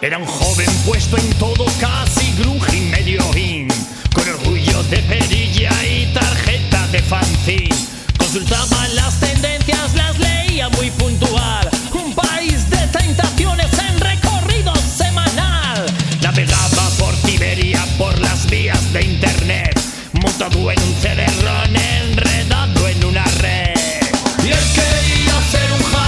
Era un joven puesto en todo, casi grunge